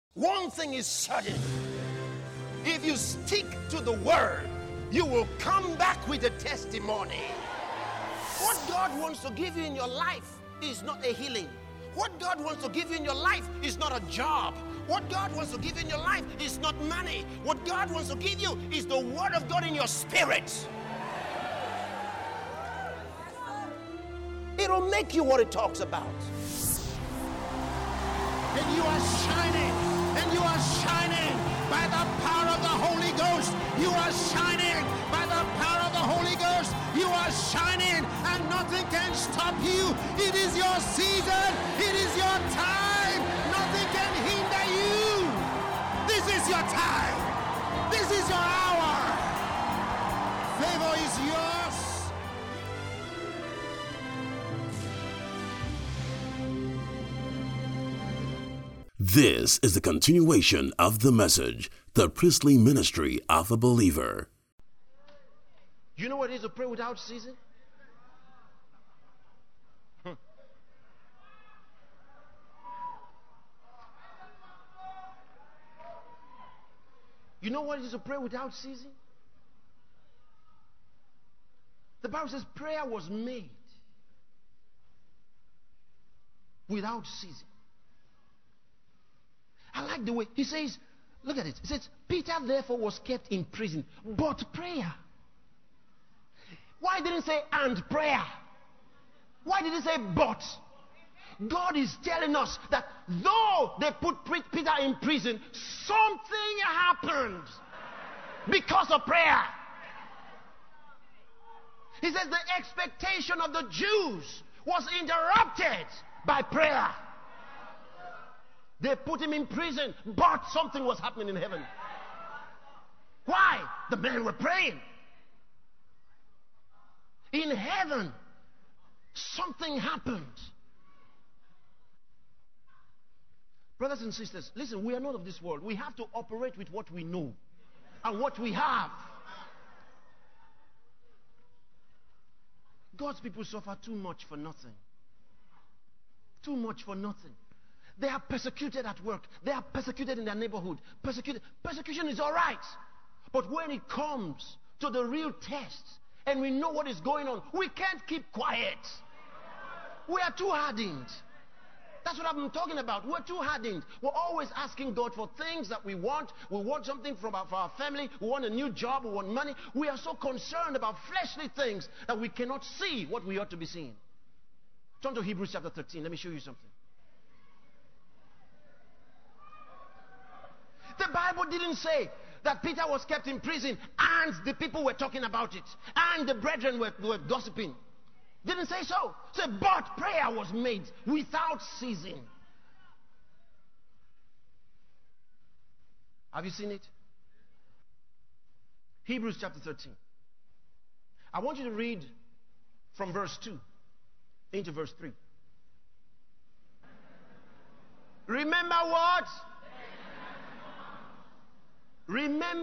One thing is certain. If you stick to the word, you will come back with a testimony. What God wants to give you in your life is not a healing. What God wants to give you in your life is not a job. What God wants to give you in your life is not money. What God wants to give you is the word of God in your spirit. It'll make you what it talks about. And you are shining. And you are shining by the power of the Holy Ghost. You are shining by the power of the Holy Ghost. You are shining and nothing can stop you. It is your season. It is your time. Nothing can hinder you. This is your time. This is your hour. Favor is yours. This is the continuation of the message, the priestly ministry of a believer. You know what it is to pray without ceasing? You know what it is to pray without ceasing? The Bible says prayer was made without ceasing. I like the way he says, look at it. He says, Peter therefore was kept in prison, but prayer. Why didn't it say and prayer? Why did it say but? God is telling us that though they put Peter in prison, something happened because of prayer. He says the expectation of the Jews was interrupted by prayer. They put him in prison, but something was happening in heaven. Why? The men were praying. In heaven, something happened. Brothers and sisters, listen, we are not of this world. We have to operate with what we know and what we have. God's people suffer too much for nothing. Too much for nothing. They are persecuted at work. They are persecuted in their neighborhood. Persecution is all right. But when it comes to the real tests and we know what is going on, we can't keep quiet. We are too hardened. That's what I've been talking about. We're too hardened. We're always asking God for things that we want. We want something for our family. We want a new job. We want money. We are so concerned about fleshly things that we cannot see what we ought to be seeing. Turn to Hebrews chapter 13. Let me show you something. The Bible didn't say that Peter was kept in prison and the people were talking about it and the brethren were gossiping. Didn't say so. It said, but prayer was made without ceasing. Have you seen it? Hebrews chapter 13. I want you to read from verse 2 into verse 3. Remember what? Remember.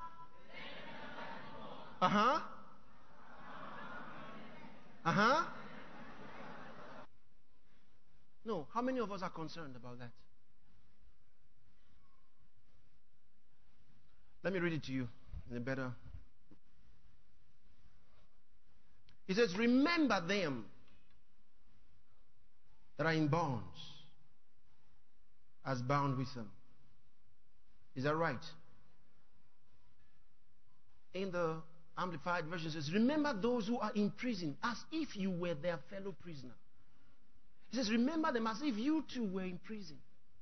No, how many of us are concerned about that? Let me read it to you in a better. He says, remember them that are in bonds as bound with them. Is that right? In the Amplified Version, it says, remember those who are in prison as if you were their fellow prisoner. He says, remember them as if you too were in prison.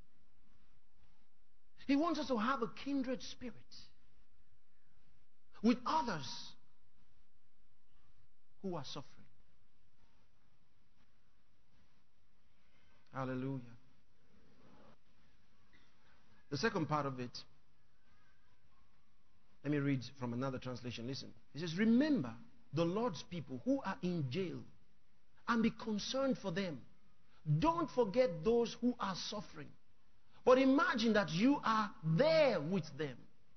He wants us to have a kindred spirit with others who are suffering. Hallelujah. The second part of it, let me read from another translation. Listen. It says, remember the Lord's people who are in jail and be concerned for them. Don't forget those who are suffering. But imagine that you are there with them.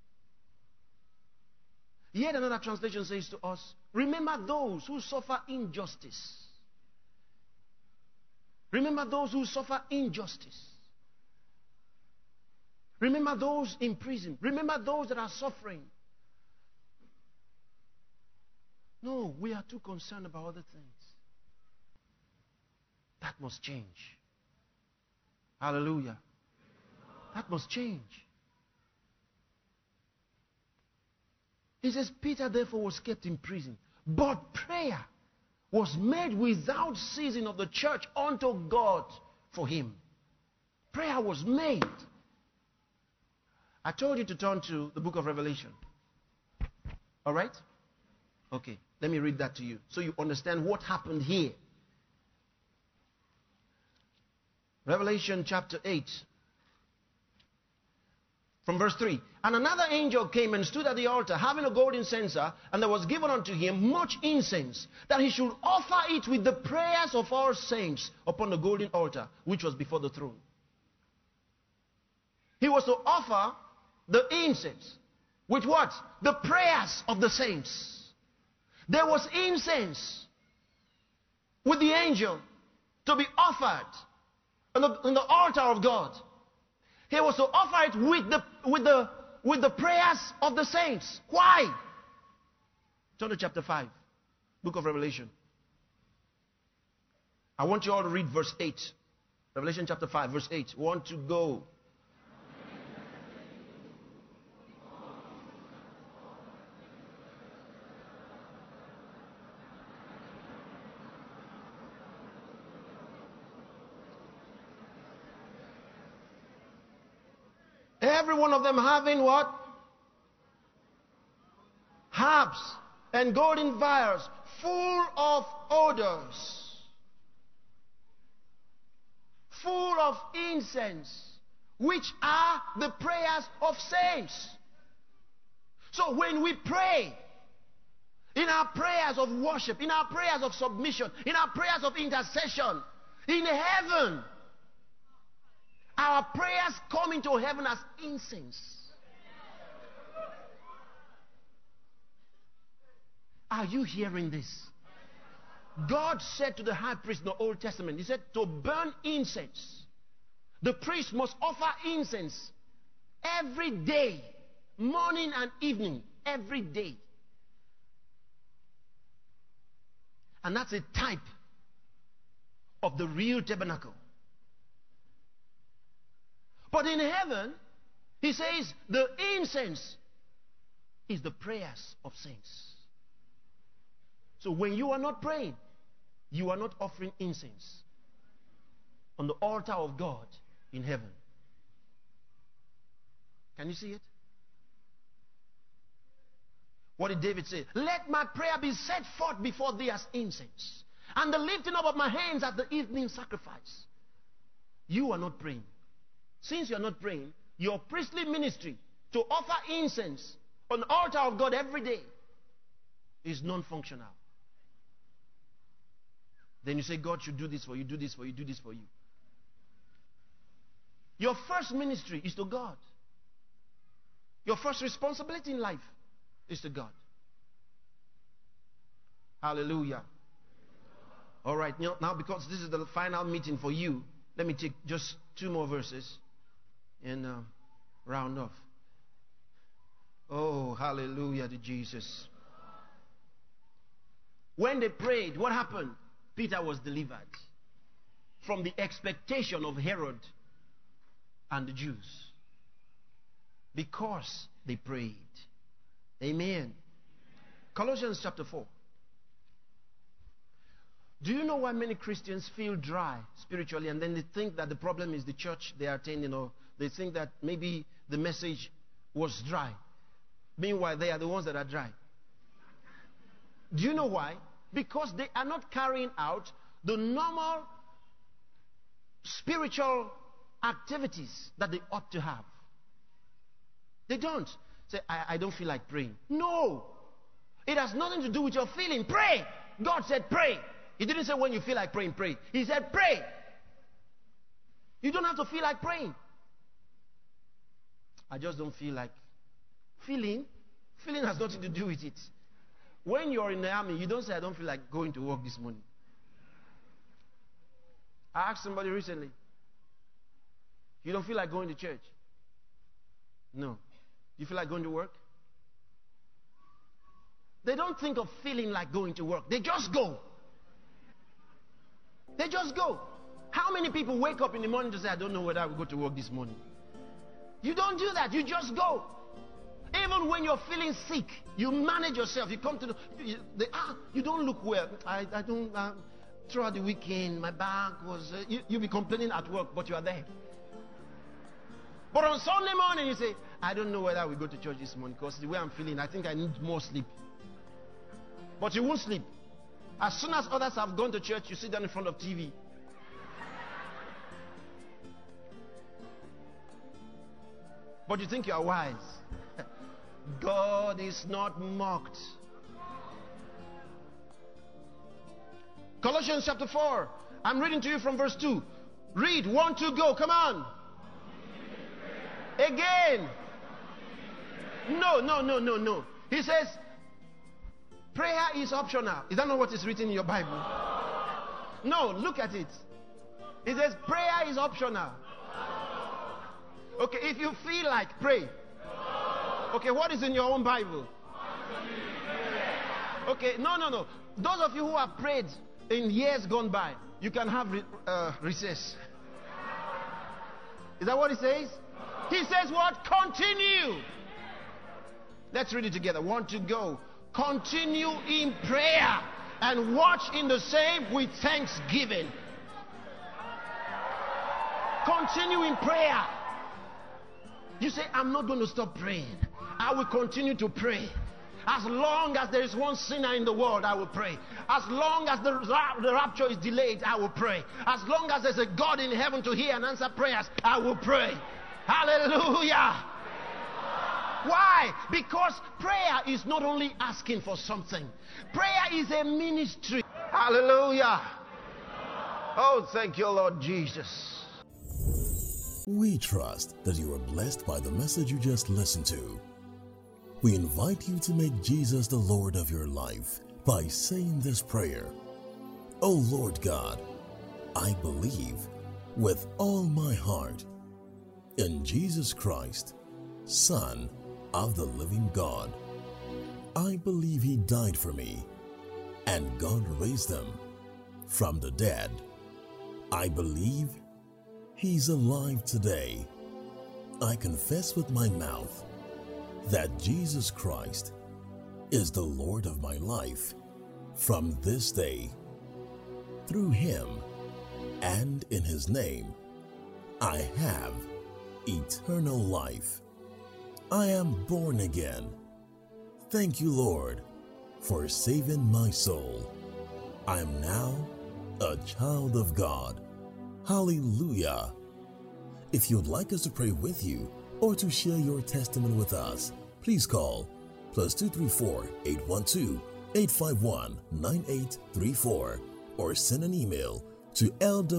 Yet another translation says to us, remember those who suffer injustice. Remember those who suffer injustice. Remember those in prison. Remember those that are suffering. No, we are too concerned about other things. That must change. Hallelujah. That must change. He says, Peter therefore was kept in prison, but prayer was made without ceasing of the church unto God for him. Prayer was made. I told you to turn to the book of Revelation. All right? Okay, let me read that to you so you understand what happened here. Revelation chapter 8. From verse 3. And another angel came and stood at the altar, having a golden censer, and there was given unto him much incense, that he should offer it with the prayers of all saints upon the golden altar, which was before the throne. He was to offer the incense with what? The prayers of the saints. There was incense with the angel to be offered on the altar of God. He was to offer it with the prayers of the saints. Why? Turn to chapter 5, book of Revelation. I want you all to read verse 8. Revelation chapter 5, verse 8. Want to go. Every one of them having what? Harps and golden vials full of odors, full of incense, which are the prayers of saints. So when we pray, in our prayers of worship, in our prayers of submission, in our prayers of intercession, in heaven, our prayers come into heaven as incense. Are you hearing this? God said to the high priest in the Old Testament, he said, to burn incense, the priest must offer incense every day, morning and evening, every day. And that's a type of the real tabernacle. But in heaven, he says, the incense is the prayers of saints. So when you are not praying, you are not offering incense on the altar of God in heaven. Can you see it? What did David say? Let my prayer be set forth before thee as incense, and the lifting up of my hands at the evening sacrifice. You are not praying. Since you are not praying, your priestly ministry to offer incense on the altar of God every day is non-functional. Then you say, God should do this for you, do this for you, do this for you. Your first ministry is to God. Your first responsibility in life is to God. Hallelujah. All right, now because this is the final meeting for you, let me take just 2 more verses and round off. Oh, hallelujah to Jesus. When they prayed, what happened? Peter was delivered from the expectation of Herod and the Jews because they prayed. Amen. Colossians chapter 4. Do you know why many Christians feel dry spiritually, and then they think that the problem is the church they are attending, or they think that maybe the message was dry? Meanwhile, they are the ones that are dry. Do you know why? Because they are not carrying out the normal spiritual activities that they ought to have. They don't. Say, I don't feel like praying. No. It has nothing to do with your feeling. Pray. God said pray. He didn't say when you feel like praying, pray. He said pray. You don't have to feel like praying. I just don't feel like. Feeling has nothing to do with it. When you're in the army, you don't say, I don't feel like going to work this morning. I asked somebody recently, you don't feel like going to church? No. You feel like going to work? They don't think of feeling like going to work. They just go. They just go. How many people wake up in the morning to say, I don't know whether I will go to work this morning? You don't do that. You just go. Even when you're feeling sick, you manage yourself. You come to you don't look well. I don't, throughout the weekend, my back was, you'll be complaining at work, but you are there. But on Sunday morning, you say, I don't know whether I will go to church this morning because the way I'm feeling, I think I need more sleep. But you won't sleep. As soon as others have gone to church, you sit down in front of TV. But you think you are wise. God is not mocked. Colossians chapter 4. I'm reading to you from verse 2. Read. 1, 2, go. Come on. Again. No. He says, prayer is optional. Is that not what is written in your Bible? No, look at it. It says prayer is optional. Okay, if you feel like, pray. Okay, what is in your own Bible? Okay, no. Those of you who have prayed in years gone by, you can have recess. Is that what he says? He says what? Continue. Let's read it together. 1, 2, go. Continue in prayer and watch in the same with thanksgiving. Continue in prayer. You say, I'm not going to stop praying. I will continue to pray. As long as there is one sinner in the world, I will pray. As long as the rapture is delayed, I will pray. As long as there's a God in heaven to hear and answer prayers, I will pray. Hallelujah. Why? Because prayer is not only asking for something. Prayer is a ministry. Hallelujah. Oh, thank you, Lord Jesus. We trust that you are blessed by the message you just listened to. We invite you to make Jesus the Lord of your life by saying this prayer. Oh Lord God, I believe with all my heart in Jesus Christ, Son of the living God. I believe He died for me and God raised Him from the dead. I believe He's alive today. I confess with my mouth that Jesus Christ is the Lord of my life from this day. Through Him and in His name, I have eternal life. I am born again. Thank you, Lord, for saving my soul. I am now a child of God. Hallelujah. If you'd like us to pray with you or to share your testimony with us, please call +234 812 851 9834 or send an email to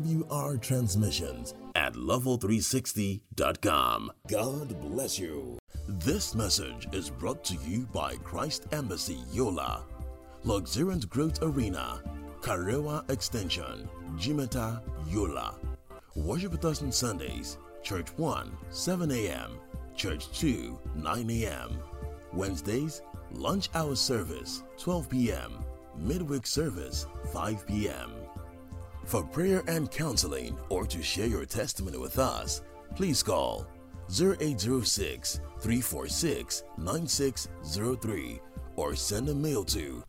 lwrtransmissions@level360.com. God bless you. This message is brought to you by Christ Embassy Yola, Luxuriant Growth Arena, Karewa Extension, Jimeta, Yola. Worship with us on Sundays, Church 1, 7 a.m., Church 2, 9 a.m. Wednesdays, lunch hour service, 12 p.m., midweek service, 5 p.m. For prayer and counseling or to share your testimony with us, please call 0806-346-9603 or send a mail to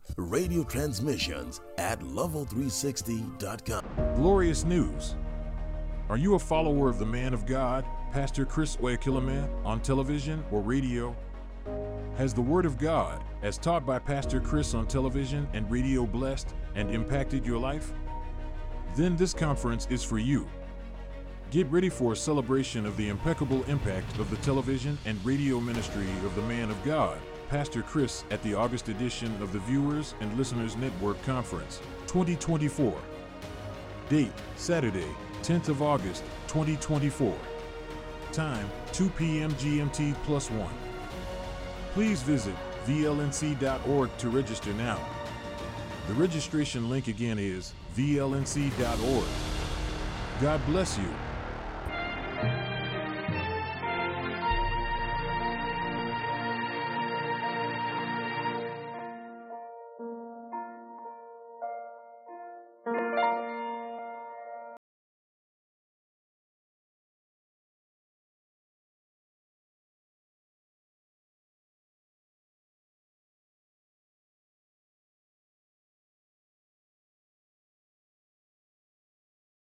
radiotransmissions@level360.com. Glorious news. Are you a follower of the man of God, Pastor Chris Oyakhilome, on television or radio? Has the Word of God, as taught by Pastor Chris on television and radio, blessed and impacted your life? Then this conference is for you. Get ready for a celebration of the impeccable impact of the television and radio ministry of the man of God, Pastor Chris, at the August edition of the Viewers and Listeners Network Conference 2024. Date, Saturday, 10th of August, 2024. Time, 2 p.m. GMT +1. Please visit vlnc.org to register now. The registration link again is vlnc.org. God bless you.